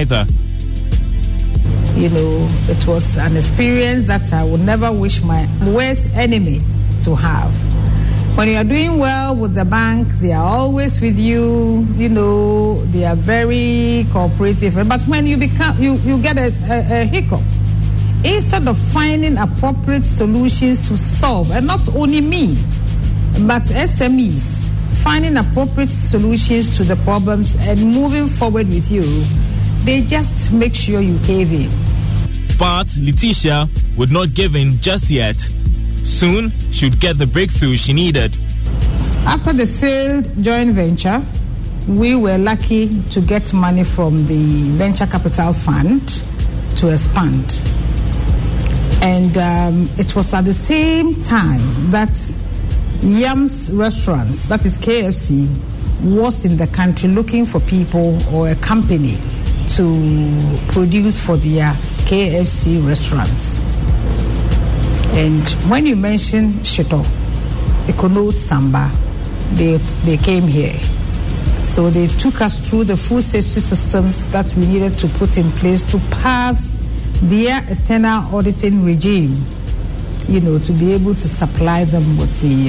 either. You know, it was an experience that I would never wish my worst enemy to have. When you are doing well with the bank, they are always with you. You know, they are very cooperative. But when you get a hiccup, instead of finding appropriate solutions to solve, and not only me, but SMEs, finding appropriate solutions to the problems and moving forward with you, they just make sure you cave in. But Letitia would not give in just yet. Soon, she would get the breakthrough she needed. After the failed joint venture, we were lucky to get money from the Venture Capital Fund to expand. And it was at the same time that Yum's Restaurants, that is KFC, was in the country looking for people or a company to produce for their KFC restaurants. And when you mention Shito, Ekono, Samba, they came here. So they took us through the food safety systems that we needed to put in place to pass their external auditing regime, you know, to be able to supply them with the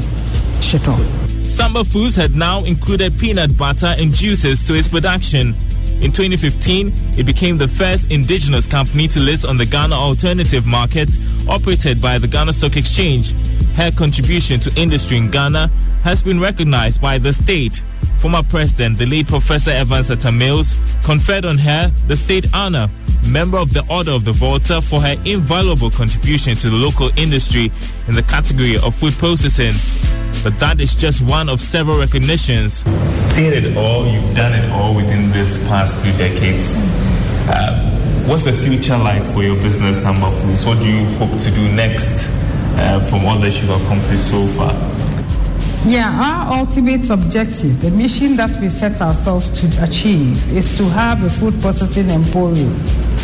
Shito. Samba Foods had now included peanut butter and juices to its production. In 2015, it became the first indigenous company to list on the Ghana Alternative Market, operated by the Ghana Stock Exchange. Her contribution to industry in Ghana has been recognized by the state. Former President, the late Professor Evans Atta Mills, conferred on her the state honor, Member of the Order of the Volta, for her invaluable contribution to the local industry in the category of food processing. But that is just one of several recognitions. Seen it all, you've done it all within this past 2 decades. What's the future like for your business, Samba Foods? What do you hope to do next from all that you've accomplished so far? Yeah, our ultimate objective, the mission that we set ourselves to achieve, is to have a food processing emporium.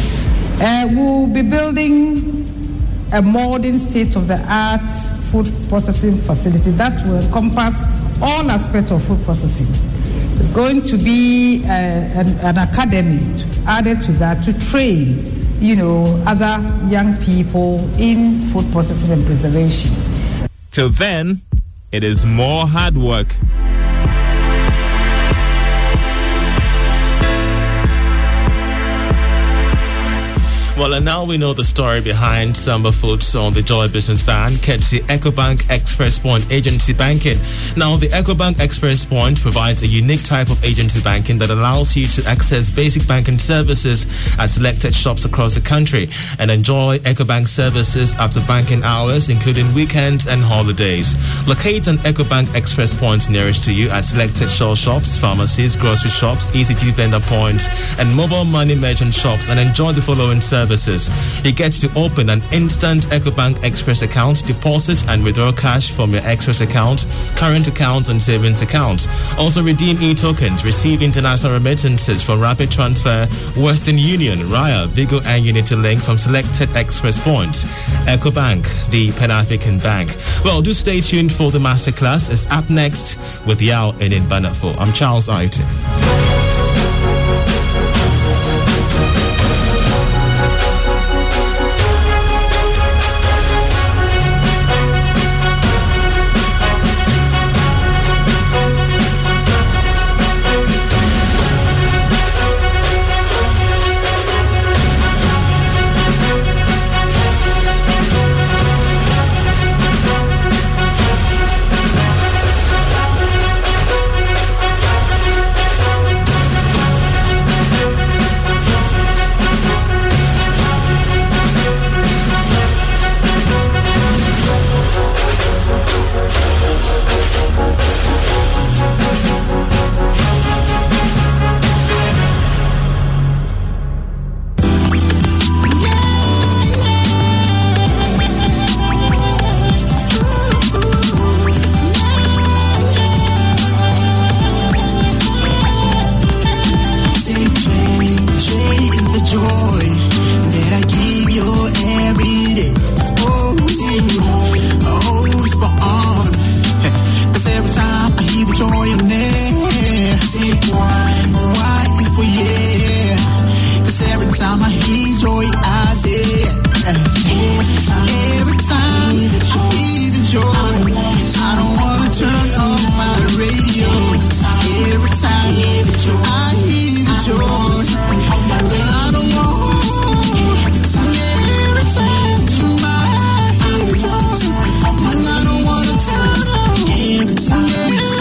We'll be building a modern state-of-the-art food processing facility that will encompass all aspects of food processing. It's going to be an academy added to that to train, you know, other young people in food processing and preservation. Till then, it is more hard work. Well, and now we know the story behind Samba Foods on the Joy Business Van, courtesy EcoBank Express Point Agency Banking. Now, the EcoBank Express Point provides a unique type of agency banking that allows you to access basic banking services at selected shops across the country and enjoy EcoBank services after banking hours, including weekends and holidays. Locate an EcoBank Express Point nearest to you at selected Shell shops, pharmacies, grocery shops, ECG vendor points, and mobile money merchant shops, and enjoy the following services. You get to open an instant EcoBank Express account, deposit and withdraw cash from your Express account, current account and savings account. Also redeem e-tokens, receive international remittances from Rapid Transfer, Western Union, Raya, Vigo and Unity Link from selected Express points. EcoBank, the Pan-African Bank. Well, do stay tuned for the masterclass. It's up next with Yao and in Banafo. I'm Charles Aite. time I hear joy, I say, every time I hear the joy, I don't wanna turn off my radio. Every time I hear the joy, I don't want. Every time I hear the joy, I don't wanna turn off. Every time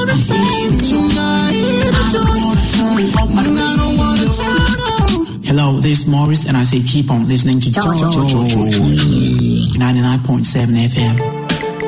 I hear the joy, I don't wanna turn off. Hello, this is Morris, and I say keep on listening to Joy 99.7 FM.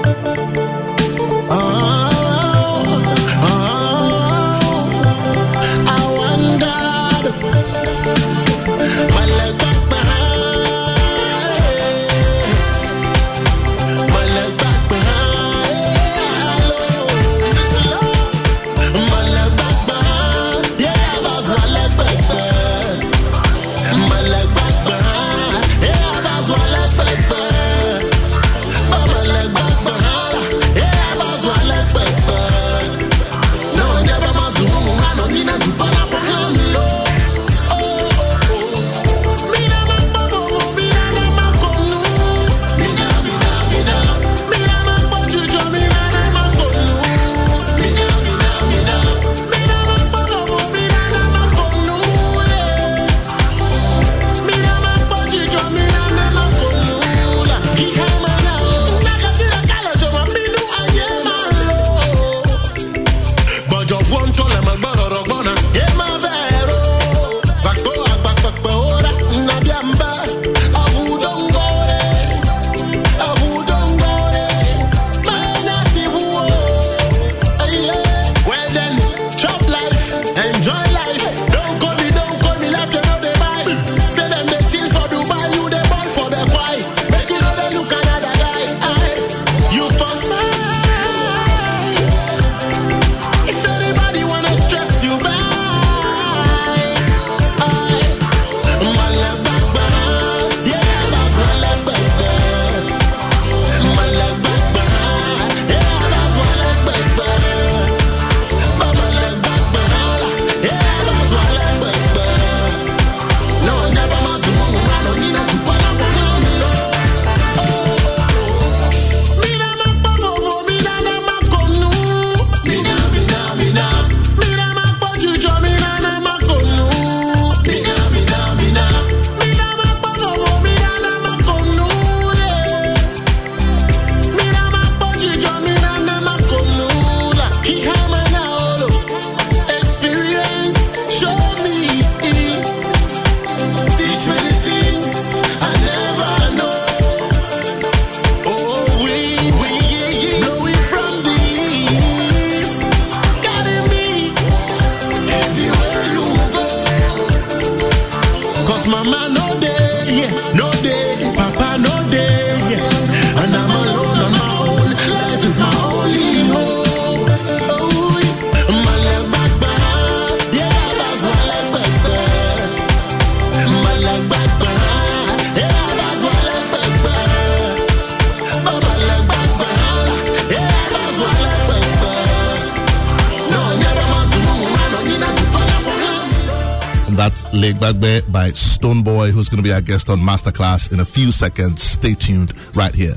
Leg Bagbe by Stoneboy, who's going to be our guest on Masterclass in a few seconds. Stay tuned right here.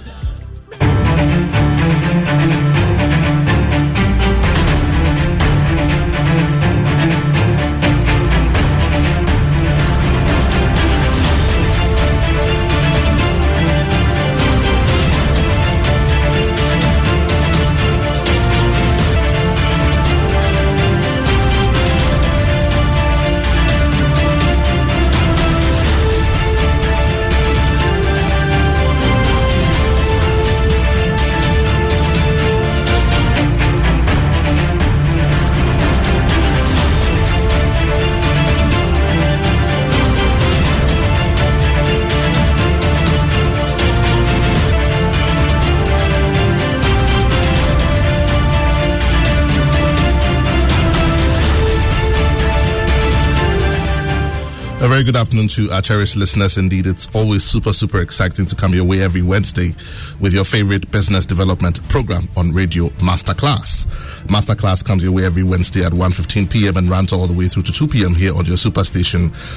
A very good afternoon to our cherished listeners. Indeed, it's always super exciting to come your way every Wednesday with your favorite business development program on Radio Masterclass. Masterclass comes your way every Wednesday at 1:15 p.m. and runs all the way through to 2 p.m. here on your superstation,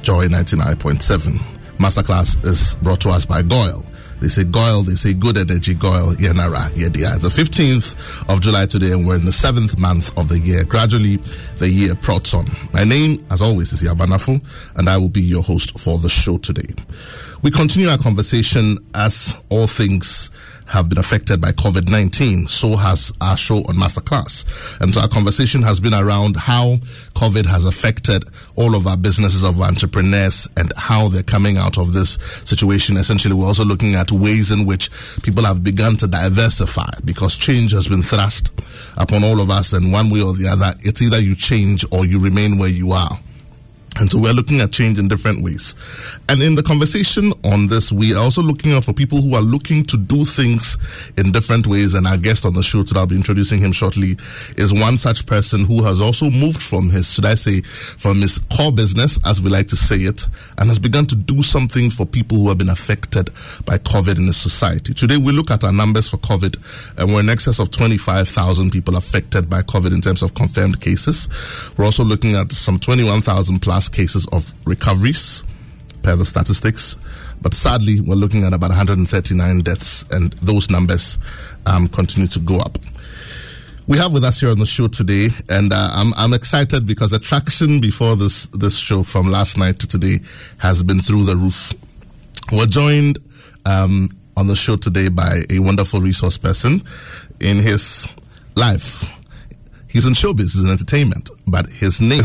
Joy 99.7. Masterclass is brought to us by Goyle. They say Goyle, they say good energy, Goyle, Yenara, Yedia. It's the 15th of July today, and we're in the 7th month of the year. Gradually, the year prods on. My name, as always, is Yabanafu, and I will be your host for the show today. We continue our conversation as all things have been affected by COVID-19. So has our show on Masterclass. And so our conversation has been around how COVID has affected all of our businesses, of our entrepreneurs, and how they're coming out of this situation. Essentially, we're also looking at ways in which people have begun to diversify, because change has been thrust upon all of us, and one way or the other, it's either you change or you remain where you are. And so we're looking at change in different ways. And in the conversation on this, we are also looking out for people who are looking to do things in different ways. And our guest on the show today, I'll be introducing him shortly, is one such person who has also moved from his, from his core business, as we like to say it, and has begun to do something for people who have been affected by COVID in the society. Today, we look at our numbers for COVID, and we're in excess of 25,000 people affected by COVID in terms of confirmed cases. We're also looking at some 21,000 plus cases of recoveries per the statistics, but sadly we're looking at about 139 deaths, and those numbers continue to go up. We have with us here on the show today, and I'm excited because the traction before this show from last night to today has been through the roof. We're joined on the show today by a wonderful resource person in his life. He's in showbiz, he's in entertainment, but his name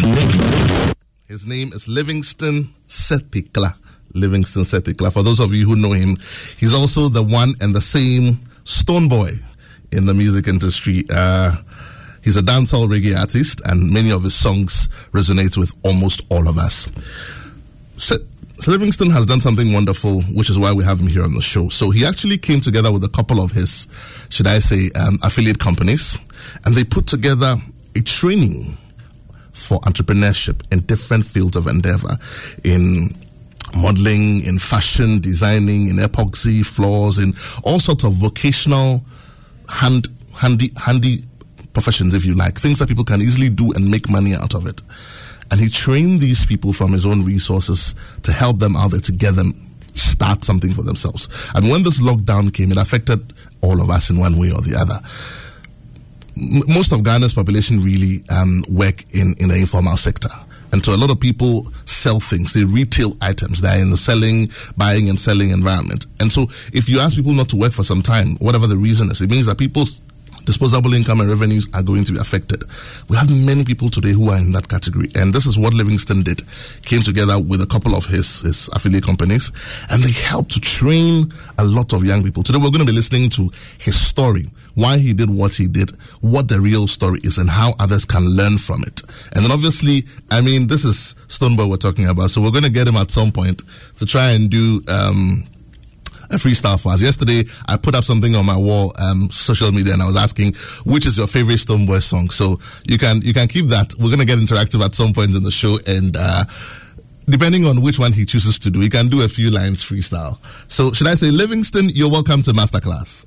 is Livingston Setikla. Livingston Setikla. For those of you who know him, he's also the one and the same Stone Boy in the music industry. He's a dancehall reggae artist, and many of his songs resonate with almost all of us. So Livingston has done something wonderful, which is why we have him here on the show. So he actually came together with a couple of his, affiliate companies, and they put together a training for entrepreneurship in different fields of endeavor, in modeling, in fashion, designing, in epoxy, floors, in all sorts of vocational handy professions, if you like, things that people can easily do and make money out of it. And he trained these people from his own resources to help them out there, to get them start something for themselves. And when this lockdown came, it affected all of us in one way or the other. Most of Ghana's population really work in the informal sector. And so a lot of people sell things. They retail items. They're in the buying and selling environment. And so if you ask people not to work for some time, whatever the reason is, it means that people's disposable income and revenues are going to be affected. We have many people today who are in that category. And this is what Livingston did. Came together with a couple of his affiliate companies, and they helped to train a lot of young people. Today we're going to be listening to his story, why he did what he did, what the real story is, and how others can learn from it. And then obviously, this is Stoneboy we're talking about, so we're going to get him at some point to try and do a freestyle for us. Yesterday, I put up something on my wall, social media, and I was asking, which is your favorite Stoneboy song? So you can keep that. We're going to get interactive at some point in the show, and depending on which one he chooses to do, he can do a few lines freestyle. So should I say, Livingston, you're welcome to Masterclass?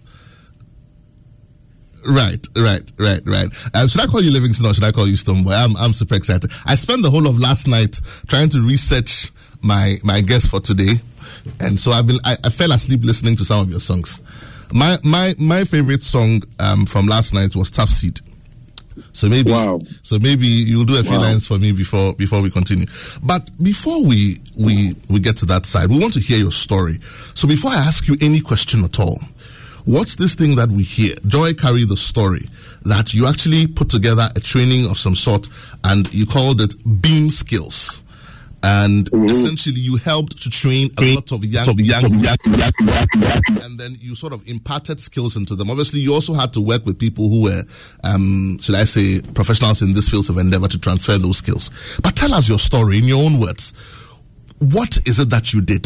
Right. Should I call you Livingston or should I call you Stoneboy? I'm super excited. I spent the whole of last night trying to research my guest for today, and so I fell asleep listening to some of your songs. My favorite song from last night was Tough Seed. So maybe you'll do a few lines for me before we continue. But before we get to that side, we want to hear your story. So before I ask you any question at all, what's this thing that we hear? Joy carried the story that you actually put together a training of some sort, and you called it Beam Skills. And essentially you helped to train a lot of young people, and then you sort of imparted skills into them. Obviously, you also had to work with people who were, professionals in this field of endeavor to transfer those skills. But tell us your story in your own words. What is it that you did?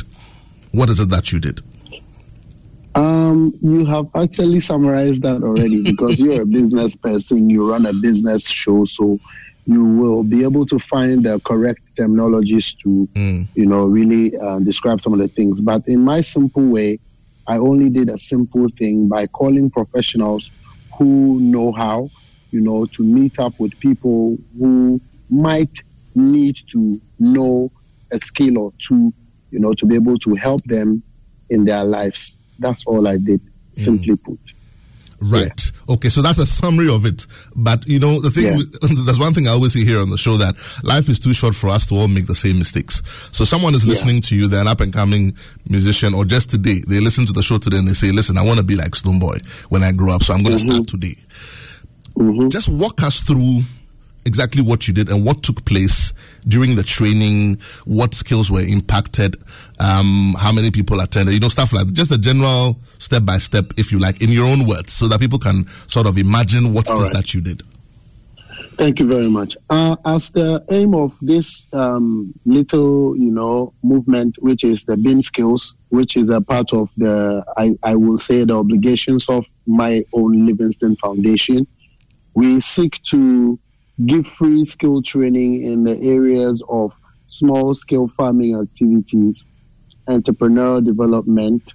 You have actually summarized that already, because you're a business person, you run a business show, so you will be able to find the correct terminologies to, really describe some of the things. But in my simple way, I only did a simple thing by calling professionals who know how, to meet up with people who might need to know a skill or two, to be able to help them in their lives. That's all I did, simply put. Right. Yeah. Okay, so that's a summary of it. But, the thing, there's one thing I always say here on the show, that life is too short for us to all make the same mistakes. So someone is listening to you, they're an up-and-coming musician, or just today, they listen to the show today and they say, listen, I want to be like Stonebwoy when I grow up, so I'm going to start today. Just walk us through exactly what you did and what took place during the training, what skills were impacted, how many people attended, stuff like that. Just a general step-by-step, if you like, in your own words, so that people can sort of imagine what it is that you did. Thank you very much. As the aim of this little, movement, which is the BIM skills, which is a part of I will say, the obligations of my own Livingston Foundation, we seek to give free skill training in the areas of small-scale farming activities, entrepreneurial development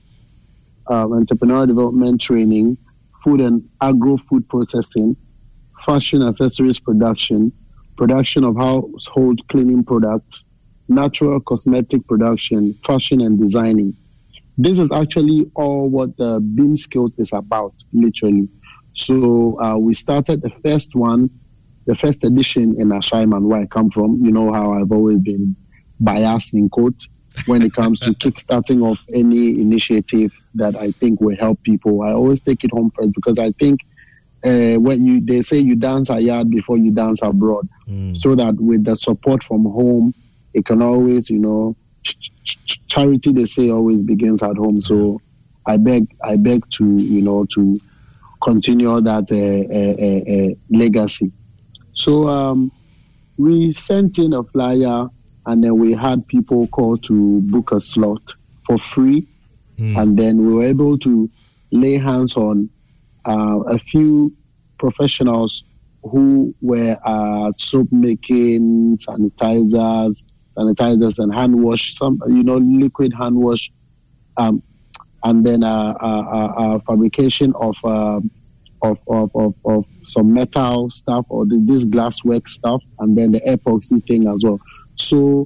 training, food and agro-food processing, fashion accessories production of household cleaning products, natural cosmetic production, fashion and designing. This is actually all what the BIM skills is about, literally. So we started the first edition in Ashaiman, where I come from. You know how I've always been biased, in quote, when it comes to kickstarting of any initiative that I think will help people. I always take it home first, because I think they say you dance a yard before you dance abroad, so that with the support from home, it can always, charity, they say, always begins at home. So I beg to, to continue that legacy. So we sent in a flyer, and then we had people call to book a slot for free. And then we were able to lay hands on a few professionals who were soap making, sanitizers and hand wash, some liquid hand wash, and then fabrication of some metal stuff, or this glasswork stuff, and then the epoxy thing as well. So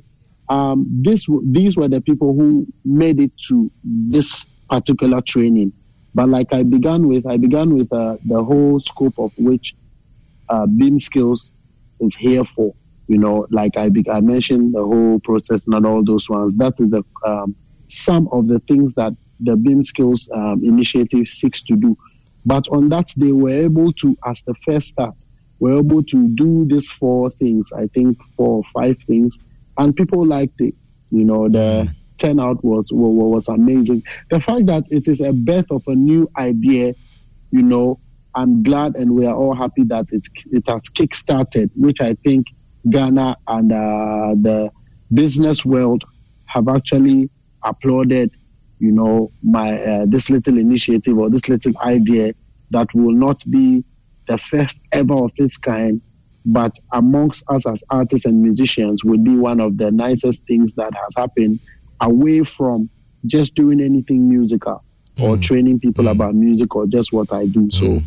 these were the people who made it to this particular training. But like I began with the whole scope of which BIM skills is here for. Like I mentioned, the whole process and all those ones. That is the some of the things that the BIM skills initiative seeks to do. But on that day, we're able to, as the first start, we're able to do these 4 things, I think 4 or 5 things, and people liked it. The turnout was amazing. The fact that it is a birth of a new idea, I'm glad, and we are all happy that it has kick-started, which I think Ghana and the business world have actually applauded, my this little initiative or this little idea that will not be the first ever of its kind, but amongst us as artists and musicians will be one of the nicest things that has happened, away from just doing anything musical or training people about music or just what I do. So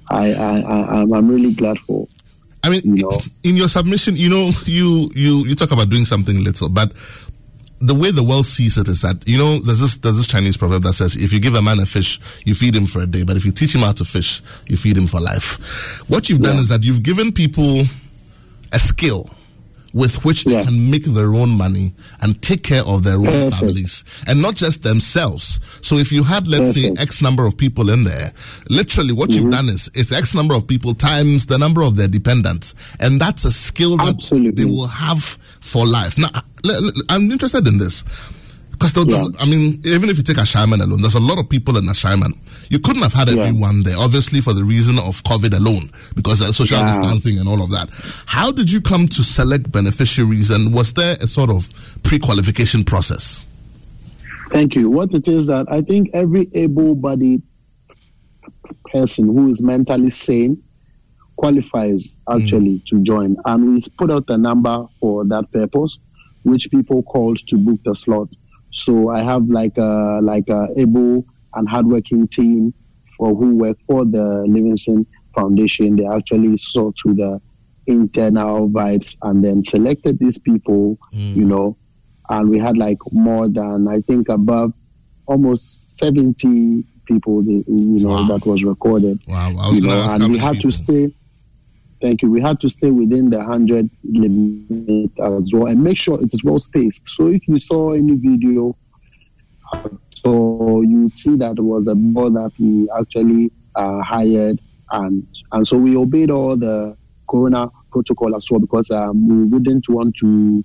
I'm really glad for. I mean, in your submission, you talk about doing something little, but the way the world sees it is that, there's this Chinese proverb that says, if you give a man a fish, you feed him for a day, but if you teach him how to fish, you feed him for life. What you've done is that you've given people a skill with which they can make their own money and take care of their own families, and not just themselves. So if you had, let's say, X number of people in there, literally what you've done is it's X number of people times the number of their dependents, and that's a skill that they will have for life. Now, I'm interested in this, because even if you take Ashaiman alone, there's a lot of people in Ashaiman. You couldn't have had everyone there, obviously, for the reason of COVID alone, because there's social distancing and all of that. How did you come to select beneficiaries, and was there a sort of pre-qualification process? Thank you. What it is that I think every able-bodied person who is mentally sane qualifies actually to join. And we put out a number for that purpose, which people called to book the slot. So I have like a able and hardworking team who work for the Livingston Foundation. They actually saw to the internal vibes and then selected these people, and we had like more than, I think, above almost 70 people, that was recorded. Wow, I was going to ask and we had people. to stay. Thank you. We had to stay within the 100 limit as well, and make sure it is well spaced. So if you saw any video, so you would see that it was a board that we actually hired, and so we obeyed all the Corona protocol as well, because we wouldn't want to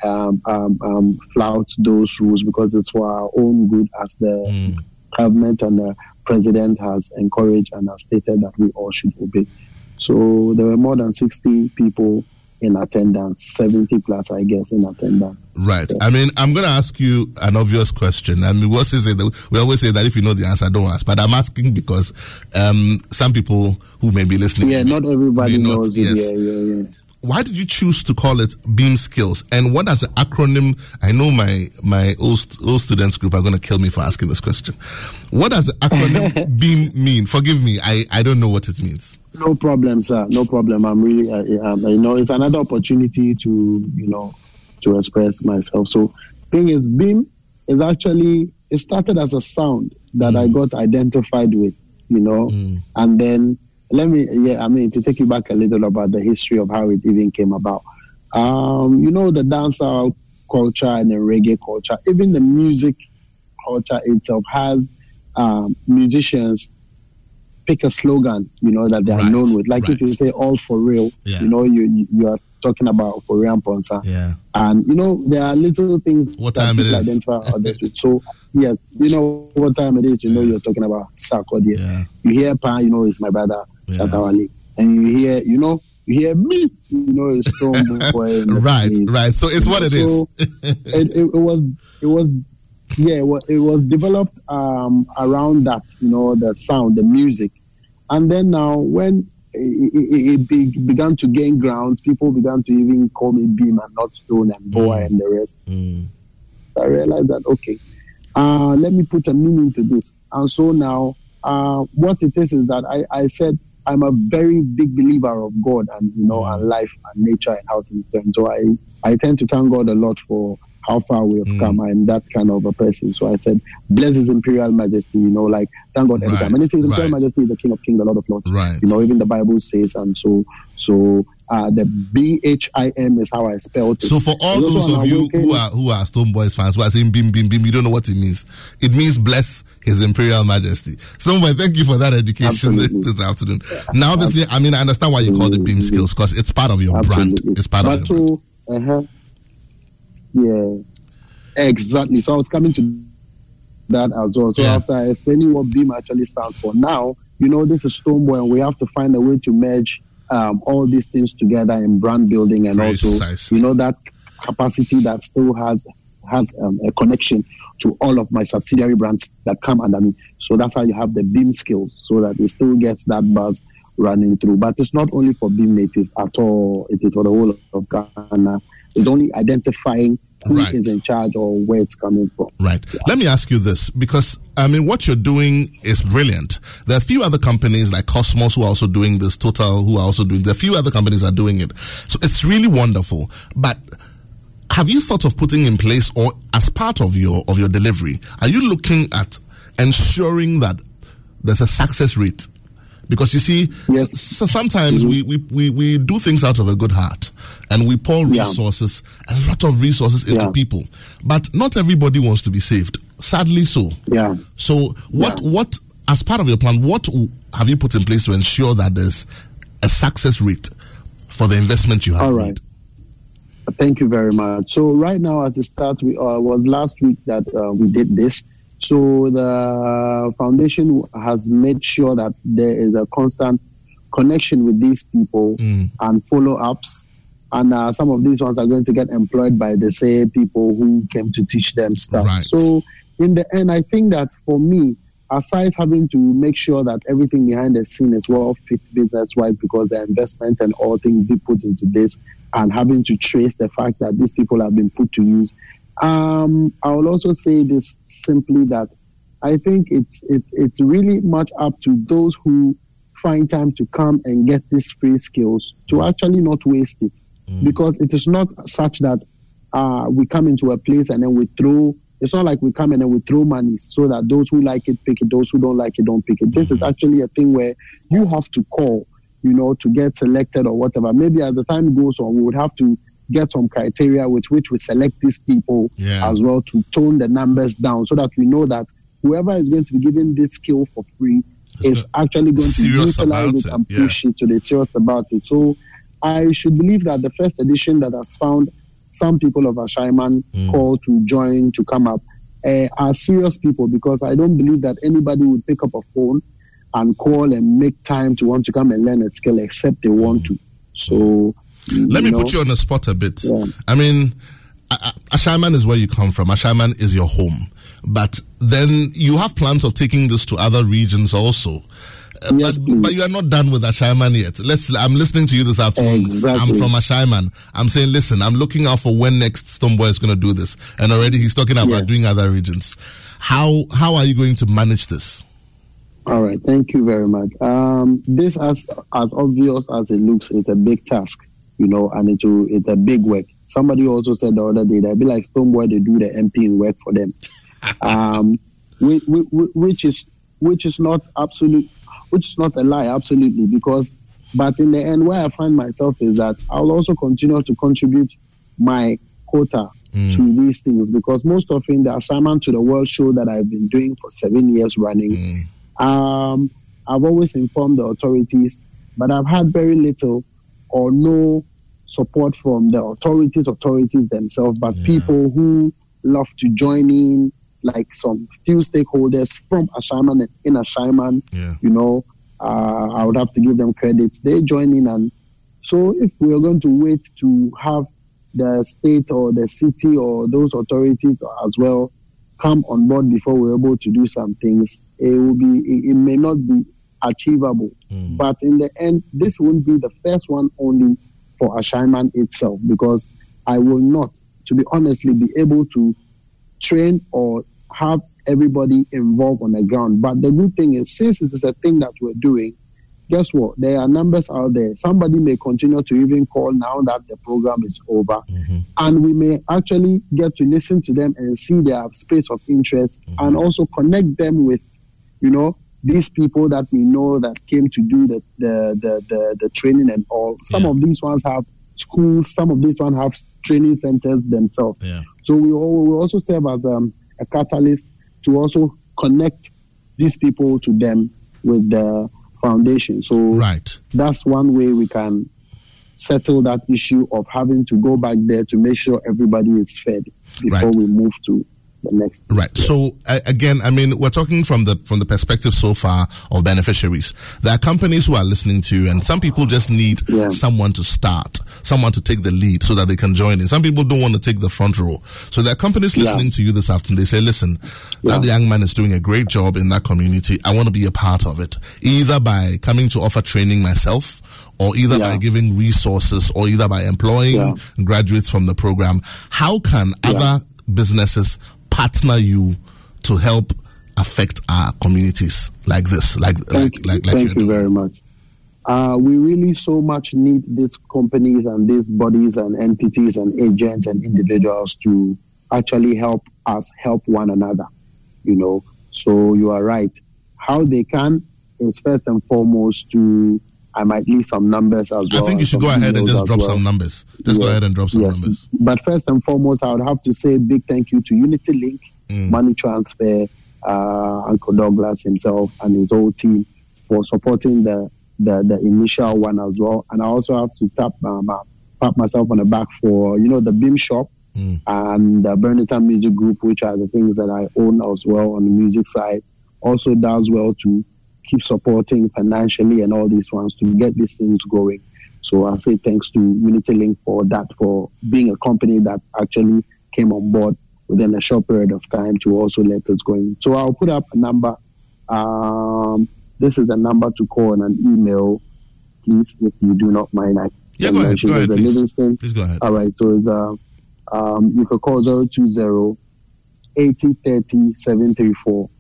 flout those rules, because it's for our own good, as the government and the president has encouraged and has stated that we all should obey. So there were more than 60 people in attendance, 70 plus, I guess, in attendance. Right. I mean, I'm going to ask you an obvious question. I mean, we always say that if you know the answer, don't ask. But I'm asking because some people who may be listening. Yeah, not everybody knows it. Yes. Yeah. Why did you choose to call it Beam Skills? And what does the acronym? I know my old students group are going to kill me for asking this question. What does the acronym Beam mean? Forgive me, I don't know what it means. No problem, sir. No problem. I'm really, it's another opportunity to express myself. So, thing is, Beam is actually, it started as a sound that I got identified with, and then to take you back a little about the history of how it even came about. The dancehall culture and the reggae culture, even the music culture itself has musicians pick a slogan, that they are known with. Like if you say all for real, you are talking about for real Ponsa. Yeah. And, there are little things what that time people it is. identify others with. So, yes, what time it is, you're talking about Sarkodie. Yeah. You hear Pa, it's my brother, Tatawali. And you hear me, it's Stone Boy. Right. So it's what it is. It was developed around that, the sound, the music. And then now when it began to gain grounds, people began to even call me Beam and not Stone and Boy and the rest. I realized that, okay, let me put a meaning to this. And so now what it is that I said I'm a very big believer of God and, and life and nature and how things turn. So I tend to thank God a lot for how far we have come. I'm that kind of a person. So I said, bless His Imperial Majesty, thank God every time. And it says Imperial Majesty is the King of Kings, the Lord of Lords. Right. Even the Bible says, and so the BHIM is how I spelled it. So for all those of you who are Stone Boys fans who are saying Bim, you don't know what it means. It means bless His Imperial Majesty. Stone Boy, thank you for that education this afternoon. Now, obviously, I understand why you call it Beam Skills, because it's part of your brand. It's part of your brand. Yeah, exactly. So I was coming to that as well. So after explaining what Beam actually stands for, now, this is Stone Boy, and we have to find a way to merge all these things together in brand building, and Precisely. also, that capacity that still has a connection to all of my subsidiary brands that come under me. So that's how you have the Beam Skills, so that it still gets that buzz running through. But it's not only for Beam natives at all. It is for the whole of Ghana. It's only identifying who is in charge or where it's coming from. Right. Yeah. Let me ask you this, because, what you're doing is brilliant. There are a few other companies like Cosmos who are also doing this, Total who are also doing this. A few other companies are doing it. So it's really wonderful. But have you thought of putting in place, or as part of your delivery, are you looking at ensuring that there's a success rate? Because you see, so sometimes we do things out of a good heart, and we pour resources, a lot of resources into people. But not everybody wants to be saved. Sadly so. Yeah. So what as part of your plan, what have you put in place to ensure that there's a success rate for the investment you have All right. made? Thank you very much. So right now, at the start, was last week that we did this. So the foundation has made sure that there is a constant connection with these people and follow-ups. And some of these ones are going to get employed by the same people who came to teach them stuff. Right. So in the end, I think that for me, aside having to make sure that everything behind the scene is well fit business-wise, because the investment and all things be put into this, and having to trace the fact that these people have been put to use, I will also say this simply, that I think it's really much up to those who find time to come and get these free skills to actually not waste it, because it is not such that we come into a place and then we throw. It's not like we come and then we throw money so that those who like it pick it, those who don't like it don't pick it. This is actually a thing where you have to call, to get selected or whatever. Maybe as the time goes on, we would have to get some criteria with which we select these people as well to tone the numbers down so that we know that whoever is going to be given this skill for free is actually going to utilize it and push it to the serious about it. So I should believe that the first edition that has found some people of Ashaiman call to join, to come up, are serious people, because I don't believe that anybody would pick up a phone and call and make time to want to come and learn a skill except they want to. So let me put you on the spot a bit. I mean, Ashaiman is where you come from. Ashaiman is your home. But then you have plans of taking this to other regions also. But you are not done with Ashaiman yet. I'm listening to you this afternoon. Exactly. I'm from Ashaiman. I'm saying, listen, I'm looking out for when next Stonebwoy is going to do this. And already he's talking about doing other regions. How are you going to manage this? All right. Thank you very much. This, as obvious as it looks, it's a big task, and it's a big work. Somebody also said the other day that it'd be like Stonebwoy, they do the MP work for them. Which is not a lie, absolutely, but in the end, where I find myself is that I'll also continue to contribute my quota to these things, because most often the assignment to the world show that I've been doing for 7 years running, I've always informed the authorities, but I've had very little or no support from the authorities themselves, but people who love to join in, like some few stakeholders from Ashaiman and in Ashaiman, I would have to give them credit. They join in, and so if we are going to wait to have the state or the city or those authorities as well come on board before we're able to do some things, it may not be achievable. But in the end, this won't be the first one only for Ashaiman itself, because I will not, to be honestly, be able to train or have everybody involved on the ground. But the good thing is, since it is a thing that we're doing, guess what? There are numbers out there. Somebody may continue to even call now that the program is over. And we may actually get to listen to them and see their space of interest and also connect them with, these people that we know that came to do the training and all. Some of these ones have schools, some of these ones have training centers themselves. So we also serve as a catalyst to also connect these people to them with the foundation. So that's one way we can settle that issue of having to go back there to make sure everybody is fed before we move to the next. So again, I mean, we're talking from the perspective so far of beneficiaries. There are companies who are listening to you, and some people just need someone to start, someone to take the lead so that they can join in. Some people don't want to take the front row. So there are companies listening to you this afternoon. They say, listen, that young man is doing a great job in that community. I want to be a part of it, either by coming to offer training myself, or either by giving resources, or either by employing graduates from the program. How can other businesses partner you to help affect our communities like this? Thank you very much. We really so much need these companies and these bodies and entities and agents and individuals to actually help us help one another, So you are right. How they can is first and foremost to, I might leave some numbers as well. I think you should go ahead and just drop some numbers. Go ahead and drop some numbers. But first and foremost, I would have to say a big thank you to Unity Link, Money Transfer, Uncle Douglas himself and his whole team for supporting the initial one as well. And I also have to pat myself on the back for, the Beam Shop and the Burlington Music Group, which are the things that I own as well on the music side. Also does well to keep supporting financially and all these ones to get these things going. So I say thanks to Unity Link for that, for being a company that actually came on board within a short period of time to also let us go in. So I'll put up a number. This is the number to call and an email, please, if you do not mind. Go ahead, please. Please go ahead. All right, so it's, you can call 020 8030 734,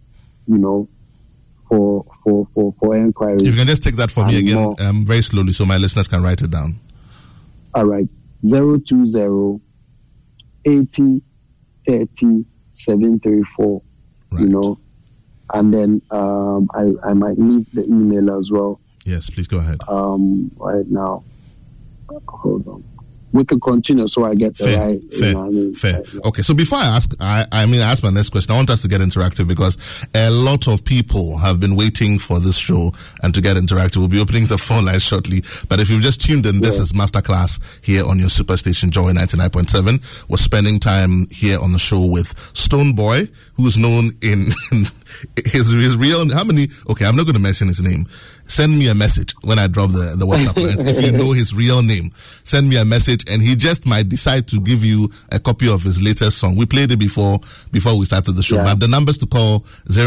for inquiries. If you can just take that for me again, very slowly, so my listeners can write it down. All right, 020 80 30 734. Right. You know, and then I might need the email as well. Yes, please go ahead. Right now, hold on. We can continue so I get the right. Fair. You know what I mean? Fair. Yeah. Okay, so before I ask my next question, I want us to get interactive because a lot of people have been waiting for this show and to get interactive. We'll be opening the phone line shortly. But if you've just tuned in, this is Masterclass here on your Superstation Joy 99.7. We're spending time here on the show with Stonebwoy, who's known in his real. How many? Okay, I'm not going to mention his name. Send me a message when I drop the WhatsApp lines. If you know his real name, send me a message, and he just might decide to give you a copy of his latest song. We played it before we started the show. Yeah. But the numbers to call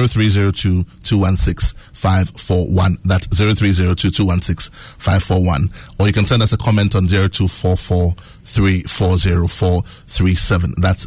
0302-216-541. That's 0302-216-541. Or you can send us a comment on 0244-340-437. That's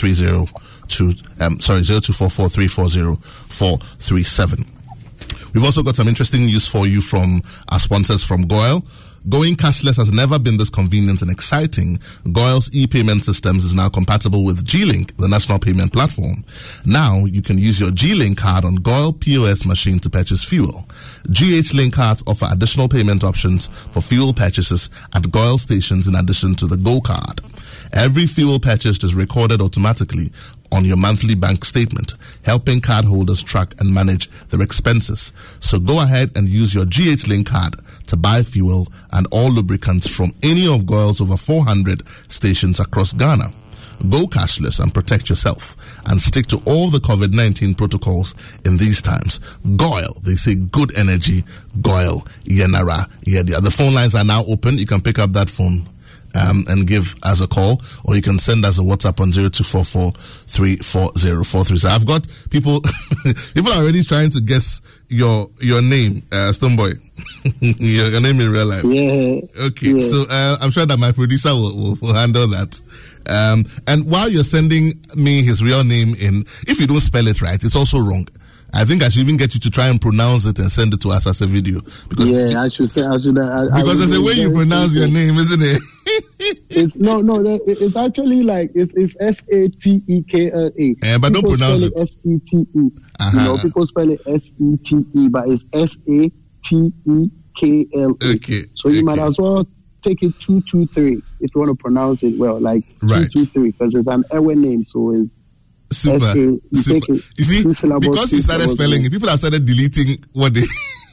0244-340-437. We've also got some interesting news for you from our sponsors from GOIL. Going cashless has never been this convenient and exciting. GOIL's e-payment systems is now compatible with G-Link, the national payment platform. Now you can use your G-Link card on GOIL POS machine to purchase fuel. GH-Link cards offer additional payment options for fuel purchases at GOIL stations in addition to the Go card. Every fuel purchased is recorded automatically on your monthly bank statement, helping cardholders track and manage their expenses. So go ahead and use your GH-Link card to buy fuel and all lubricants from any of GOIL's over 400 stations across Ghana. Go cashless and protect yourself and stick to all the COVID-19 protocols in these times. GOIL, they say good energy. GOIL, Yenara, Yedia. The phone lines are now open. You can pick up that phone and give us a call, or you can send us a WhatsApp on 0244-340-437. So I've got people are already trying to guess your name, Stonebwoy. your name in real life. Yeah. Okay, yeah. so I'm sure that my producer will handle that. And while you're sending me his real name in, if you don't spell it right, it's also wrong. I think I should even get you to try and pronounce it and send it to us as a video. Because I should. Because there's a way you pronounce your name, isn't it? It's it's actually like it's SATEKLA. But don't pronounce it SETE. You know, people spell it SETE, but it's SATEKLA. Okay. So you might as well take it 223 if you want to pronounce it well, like 223, because it's an Ewe name, so it's super. You see, because you started spelling it, people have started deleting what they.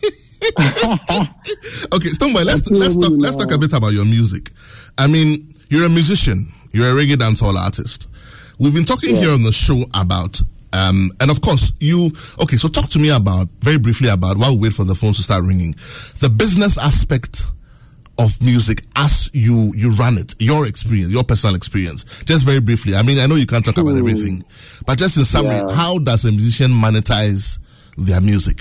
Okay, Stonebwoy, let's talk a bit about your music. I mean, you're a musician, you're a reggae dancehall artist. We've been talking here on the show about, and of course, so talk to me very briefly about, while we wait for the phones to start ringing, the business aspect of music as you run it, your experience, your personal experience. Just very briefly. I mean, I know you can't talk about everything, but just in summary, how does a musician monetize their music?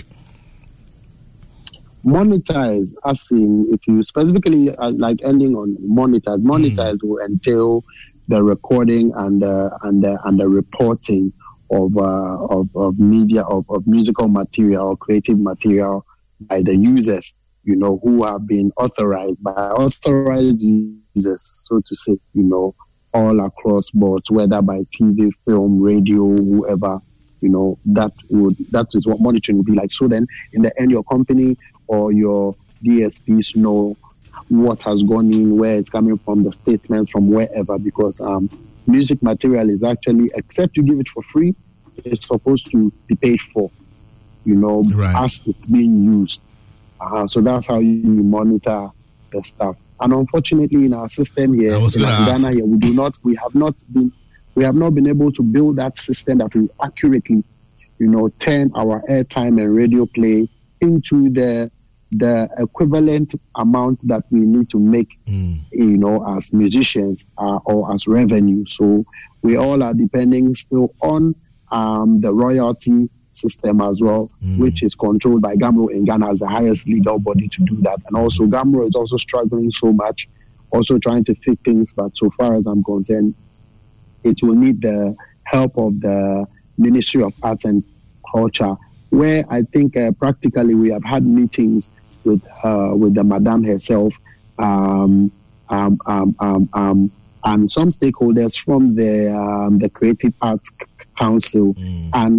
Monetize, as in, if you specifically like ending on monetize will entail the recording and the reporting of media of musical material or creative material by the users, you know, who have been authorized by authorized users, so to say, you know, all across boards, whether by TV, film, radio, whoever, you know, that is what monitoring would be like. So then, in the end, your company or your DSPs know what has gone in, where it's coming from, the statements from wherever, because music material is actually, except you give it for free, it's supposed to be paid for, you know, as it's being used. So that's how you monitor the stuff. And unfortunately, in our system here in Ghana, here, we have not been able to build that system that will accurately, you know, turn our airtime and radio play into the equivalent amount that we need to make, you know, as musicians or as revenue. So we all are depending still on the royalty system as well, which is controlled by GAMRO in Ghana as the highest legal body to do that. And also GAMRO is also struggling so much, also trying to fix things. But so far as I'm concerned, it will need the help of the Ministry of Arts and Culture, where I think practically we have had meetings with the Madam herself, and some stakeholders from the Creative Arts Council and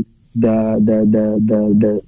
the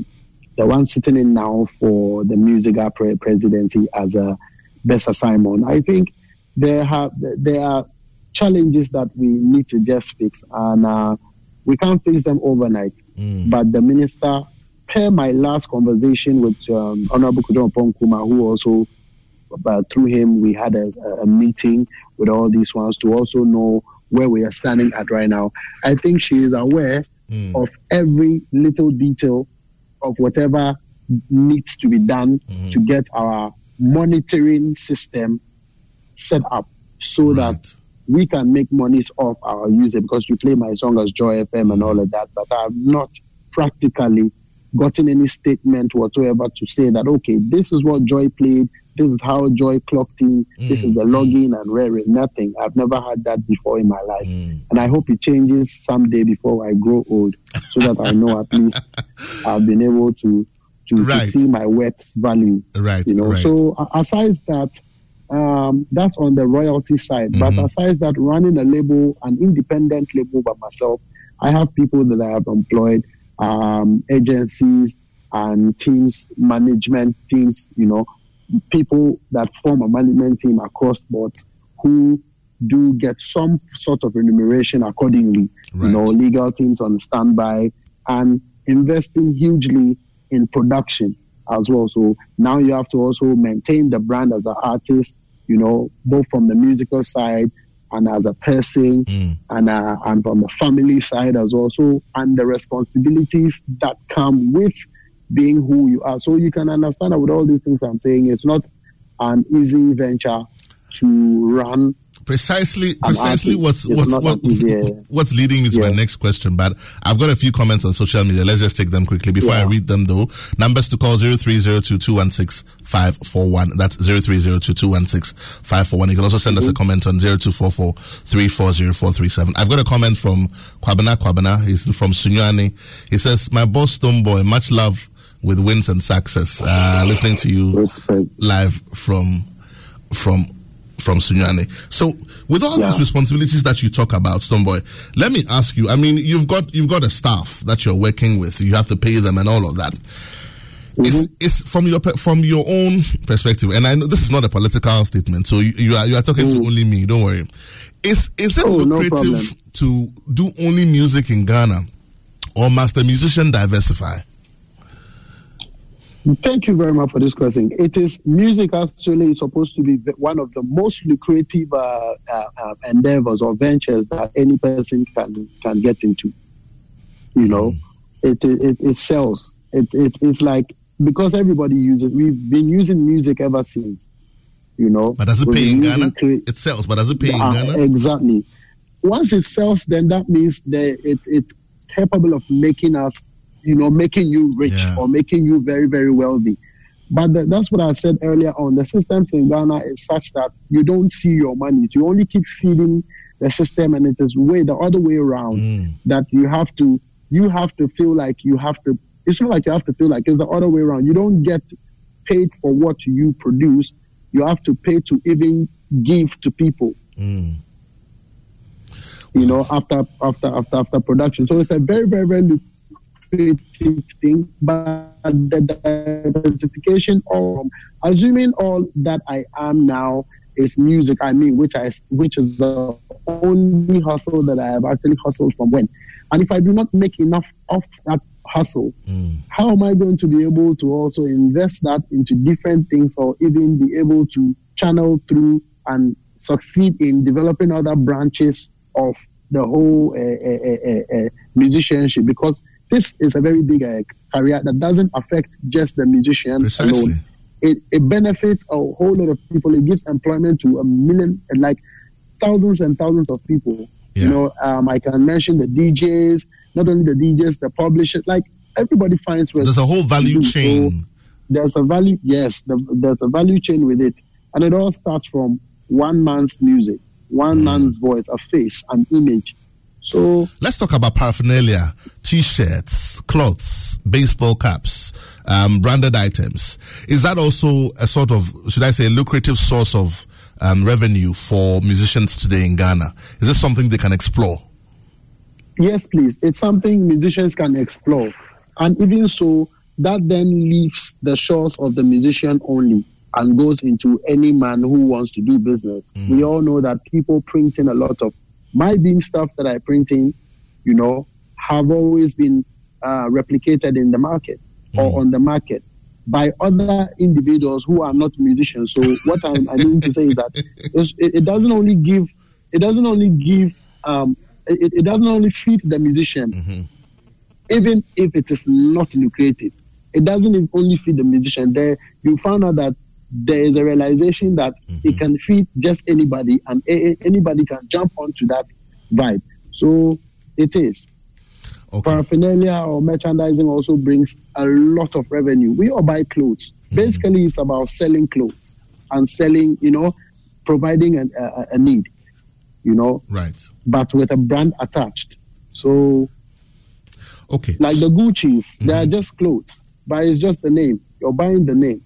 one sitting in now for the Musica presidency as a Bessa Simon. I think there are challenges that we need to just fix, and we can't fix them overnight. But the minister, per my last conversation with Honorable Kojo Nkrumah, who also, through him, we had a meeting with all these ones to also know where we are standing at right now. I think she is aware of every little detail of whatever needs to be done to get our monitoring system set up so that we can make monies off our user, because you play my song as Joy FM and all of that, but I have not practically gotten any statement whatsoever to say that, okay, this is what Joy played, this is how Joy clocked in, this is the login and rare. Nothing. I've never had that before in my life. And I hope it changes someday before I grow old, so that I know at least I've been able to see my work's value. So aside that, that's on the royalty side. But aside that, running a label, an independent label by myself, I have people that I have employed, agencies and teams, management teams, people that form a management team across board who do get some sort of remuneration accordingly. Legal teams on standby and investing hugely in production as well. So now you have to also maintain the brand as an artist, both from the musical side and as a person and from the family side as well. So, and the responsibilities that come with being who you are. So you can understand that with all these things I'm saying, it's not an easy venture to run. Precisely what's leading me to my next question, but I've got a few comments on social media. Let's just take them quickly before I read them though. Numbers to call 0302216541. That's 0302216541. You can also send us a comment on 0244340437. I've got a comment from Kwabena. He's from Sunyani. He says, my boss Stonebwoy, much love with wins and success. Listening to you live from Sunyani. So with all these responsibilities that you talk about, Stonebwoy, let me ask you, I mean, you've got a staff that you're working with, you have to pay them and all of that. It's from your own perspective, and I know this is not a political statement, so you are talking to only me, don't worry. Is it lucrative to do only music in Ghana, or must the musician diversify? Thank you very much for this question. It is music actually is supposed to be one of the most lucrative endeavors or ventures that any person can get into. It sells. It's like, because everybody uses it. We've been using music ever since. But does it pay in Ghana? It sells, but does it pay in Ghana? Exactly. Once it sells, then that means that it's capable of making us, making you rich or making you very, very wealthy. But that's what I said earlier on. The systems in Ghana is such that you don't see your money. You only keep feeding the system, and it is the other way around. That you have to feel like you have to. It's not like you have to feel like, it's the other way around. You don't get paid for what you produce. You have to pay to even give to people. After production. So it's a very, very, very lucrative thing. But the diversification of assuming all that I am now is music, which is the only hustle that I have actually hustled from when. And if I do not make enough of that hustle, how am I going to be able to also invest that into different things, or even be able to channel through and succeed in developing other branches of the whole musicianship? Because this is a very big career that doesn't affect just the musician alone. It benefits a whole lot of people. It gives employment to a million, like thousands and thousands of people. I can mention the DJs, not only the DJs, the publishers, like everybody finds where there's a whole value chain. So there's a value, there's a value chain with it. And it all starts from one man's music, one man's voice, a face, an image. So let's talk about paraphernalia, t-shirts, clothes, baseball caps, branded items. Is that also a sort of, should I say, lucrative source of revenue for musicians today in Ghana? Is this something they can explore? Yes, please. It's something musicians can explore. And even so, that then leaves the shores of the musician only and goes into any man who wants to do business. We all know that people printing a lot of my beam stuff that I printing, have always been replicated in the market or on the market by other individuals who are not musicians. So what I mean to say is that it doesn't only feed the musician, even if it is not lucrative. It doesn't only feed the musician. There, you found out that there is a realization that it can feed just anybody, and anybody can jump onto that vibe. So it is. Okay. Paraphernalia or merchandising also brings a lot of revenue. We all buy clothes. Basically, it's about selling clothes and selling, providing a need, Right. but with a brand attached. So, okay, like the Gucci's, they are just clothes, but it's just the name. You're buying the name,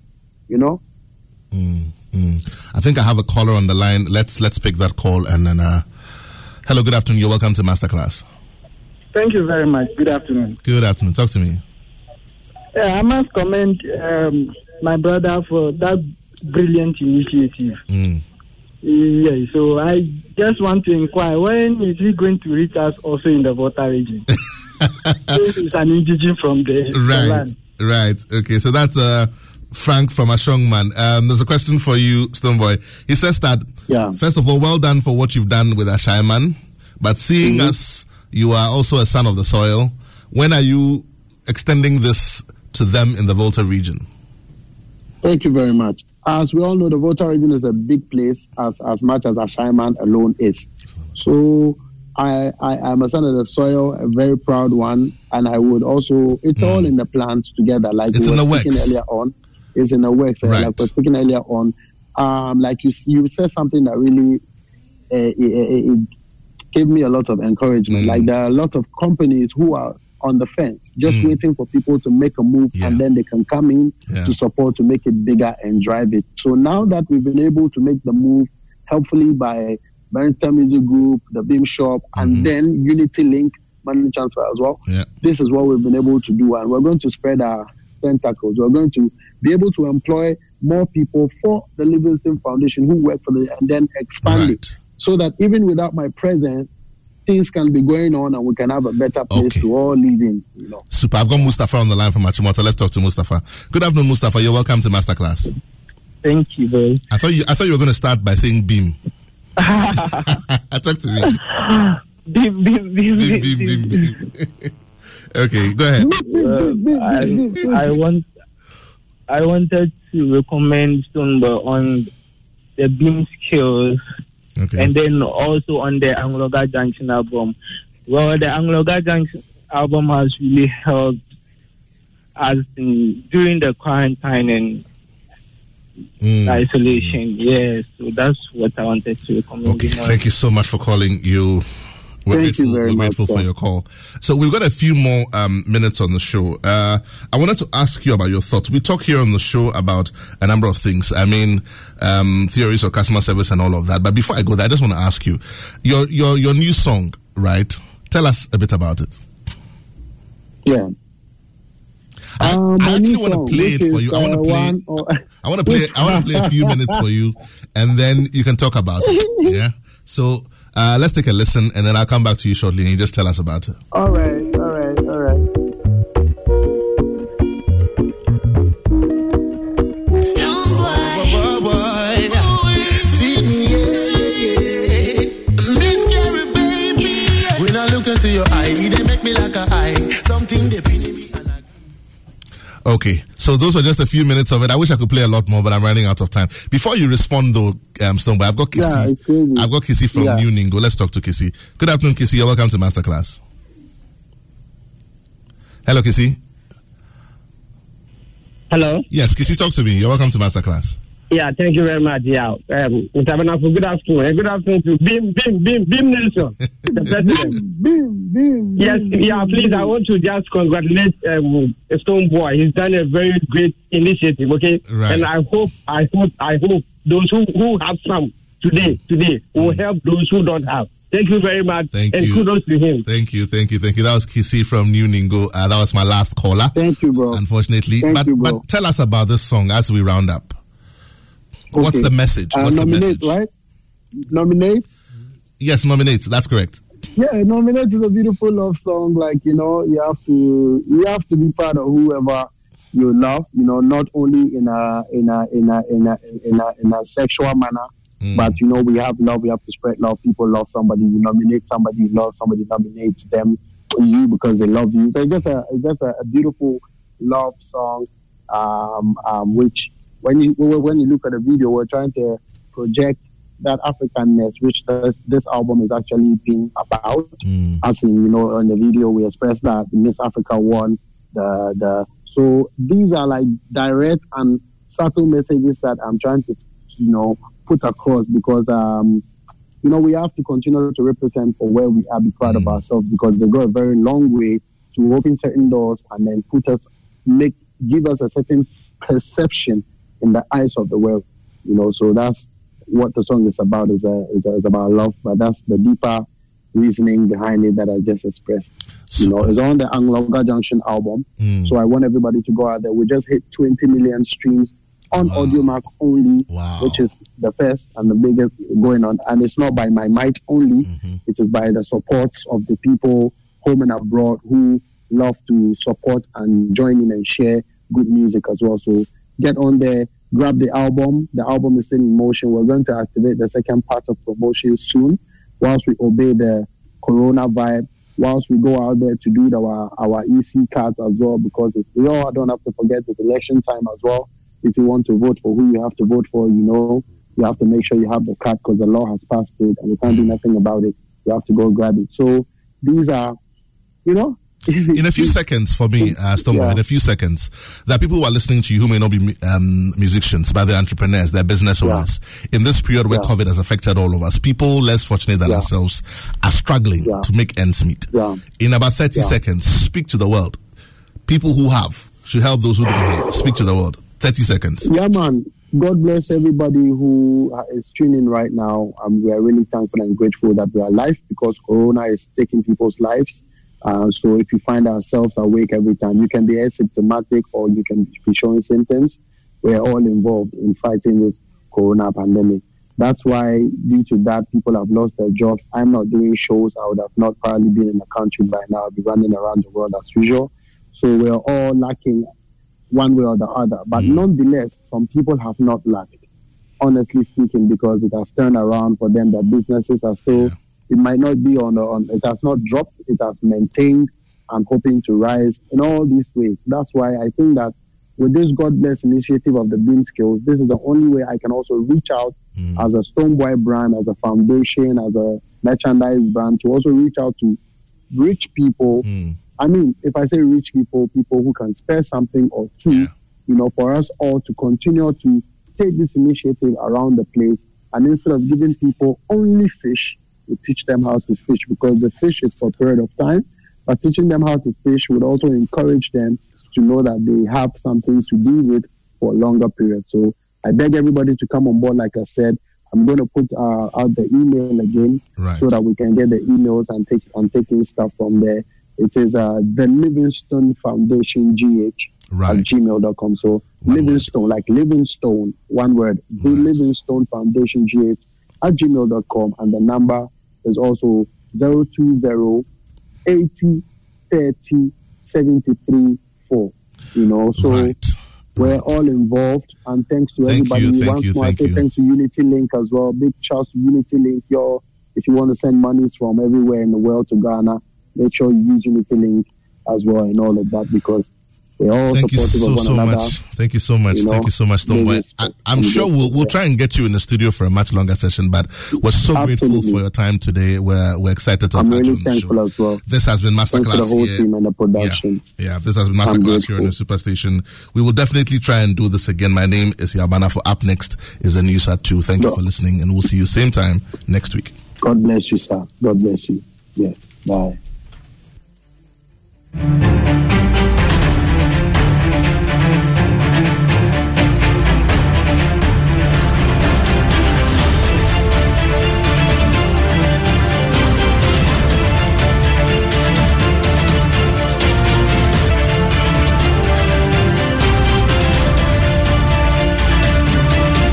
I think I have a caller on the line. Let's pick that call and then. Hello, good afternoon. You're welcome to Masterclass. Thank you very much. Good afternoon. Good afternoon. Talk to me. I must commend my brother for that brilliant initiative. Yeah, so I just want to inquire, when is he going to reach us also in the Volta region? This is an indigenous from the land. Right. Okay, so that's Frank from Ashongman. There's a question for you, Stonebwoy. He says that, first of all, well done for what you've done with Ashaiman, but seeing as you are also a son of the soil, when are you extending this to them in the Volta region? Thank you very much. As we all know, the Volta region is a big place as much as Ashaiman alone is. So I am a son of the soil, a very proud one, and I would also, it's all in the plans together, like it's we in were the speaking works. earlier on. It's in the works, Right. like we were speaking earlier on. Like you said something that really it gave me a lot of encouragement. Like there are a lot of companies who are on the fence, just waiting for people to make a move, and then they can come in to support to make it bigger and drive it. So now that we've been able to make the move, helpfully by Barrington Music Group, the Beam Shop, and then Unity Link Money Transfer as well, this is what we've been able to do, and we're going to spread our tentacles. We're going to be able to employ more people for the Livingston Foundation who work for the, and then expand it, so that even without my presence, things can be going on and we can have a better place to all live in. Super. I've got Mustafa on the line from Achimota. Let's talk to Mustafa. Good afternoon, Mustafa. You're welcome to Masterclass. Thank you, bro. I thought you were going to start by saying beam. Talk to me. Beam. Okay, go ahead. I wanted to recommend Stonebwoy on the beam skills. Okay. And then also on the Angloga Junction album. Well, the Angloga Junction album has really helped us during the quarantine and isolation. Yes, so that's what I wanted to recommend. Okay, thank you so much for calling. We're grateful for your call. So we've got a few more minutes on the show. I wanted to ask you about your thoughts. We talk here on the show about a number of things. I mean, theories of customer service and all of that. But before I go there, I just want to ask you, your new song, right? Tell us a bit about it. Yeah. I actually want to play it for you. I want to play a few minutes for you, and then you can talk about it. Yeah. So let's take a listen, and then I'll come back to you shortly, and you just tell us about it. All right. To your eye, they make me like a eye. Something they pin me. Okay, so those were just a few minutes of it. I wish I could play a lot more, but I'm running out of time. Before you respond, though, Stonebwoy, I've got Kissy. Yeah, it's crazy. I've got Kissy from New Ningo. Let's talk to Kissy. Good afternoon, Kissy. You're welcome to Masterclass. Hello, Kissy. Hello. Yes, Kissy, talk to me. You're welcome to Masterclass. Yeah, thank you very much. Yeah, good afternoon. Good afternoon to Beam Nelson, the president. Beam. Yes, please, I want to just congratulate Stonebwoy. He's done a very great initiative, okay? Right. And I hope those who have some today will help those who don't have. Thank you very much. Thank and you. Kudos to him. Thank you. That was Kisi from New Ningo. That was my last caller. Thank you, bro. Unfortunately. Thank you, bro. But tell us about this song as we round up. Okay. What's the message? Nominate, right? Nominate? Yes, Nominate. That's correct. Yeah, Nominate is a beautiful love song. Like, you have to be part of whoever you love, not only in a sexual manner, but we have love, we have to spread love. People love somebody, you nominate somebody, you love somebody, nominates them for you because they love you. So it's just a beautiful love song, which when you look at the video, we're trying to project that Africanness, which this album is actually being about. As in, in the video we expressed that Miss Africa won so these are like direct and subtle messages that I'm trying to, put across because, we have to continue to represent for where we are, be proud of ourselves because they go a very long way to open certain doors and then give us a certain perception in the eyes of the world, so that's what the song is about, is about love, but that's the deeper reasoning behind it that I just expressed. It's on the Angloga Junction album, so I want everybody to go out there. We just hit 20 million streams on AudioMark only, which is the first and the biggest going on, and it's not by my might only, it is by the support of the people home and abroad who love to support and join in and share good music as well. So get on there, grab the album. The album is still in motion. We're going to activate the second part of promotion soon, whilst we obey the Corona vibe, whilst we go out there to do our EC cards as well, because we all don't have to forget it's election time as well. If you want to vote for who you have to vote for, you have to make sure you have the card because the law has passed it and we can't do nothing about it. You have to go grab it. So these are, in a few seconds for me, Stonebwoy, in a few seconds, there are people who are listening to you who may not be musicians, but they're entrepreneurs, they're business owners. In this period where COVID has affected all of us, people less fortunate than ourselves are struggling to make ends meet. In about 30 seconds, speak to the world. People who have should help those who don't have. Speak to the world. 30 seconds. Yeah, man. God bless everybody who is tuning right now. We are really thankful and grateful that we are alive because Corona is taking people's lives. So if you find ourselves awake every time, you can be asymptomatic or you can be showing symptoms. We're all involved in fighting this Corona pandemic. That's why, due to that, people have lost their jobs. I'm not doing shows. I would have not probably been in the country by now. I'll be running around the world as usual. So we're all lacking one way or the other. But nonetheless, some people have not lacked, honestly speaking, because it has turned around for them. Their businesses are still... It might not be it has not dropped, it has maintained and hoping to rise in all these ways. That's why I think that with this God Bless initiative of the Beam Skills, this is the only way I can also reach out as a Stonebwoy brand, as a foundation, as a merchandise brand, to also reach out to rich people. I mean, if I say rich people who can spare something or two, for us all to continue to take this initiative around the place, and instead of giving people only fish, we teach them how to fish, because the fish is for a period of time, but teaching them how to fish would also encourage them to know that they have something to do with for a longer period. So I beg everybody to come on board. Like I said, I'm going to put out the email again so that we can get the emails and taking stuff from there. It is the Livingstone Foundation GH at gmail.com. So Livingstone, like Livingstone, one word, the Livingstone Foundation GH at gmail.com, and the number is also 020 80 30 73 4. So we're all involved, and thanks to everybody. Once more, I say thanks to Unity Link as well. Big shouts to Unity Link. If you want to send monies from everywhere in the world to Ghana, make sure you use Unity Link as well and all of that, because we're all supportive of one another. Thank you so much. Thank you so much, Stonebwoy. I'm sure we'll try and get you in the studio for a much longer session, but we're so grateful for your time today. We're excited to have you on the show. I'm really thankful as well. This has been Masterclass the whole team and the production. Yeah, this has been Masterclass here on the Superstation. We will definitely try and do this again. My name is Yabana. For Up Next is the news at 2. Thank you for listening, and we'll see you same time next week. God bless you, sir. God bless you. Yeah. Bye.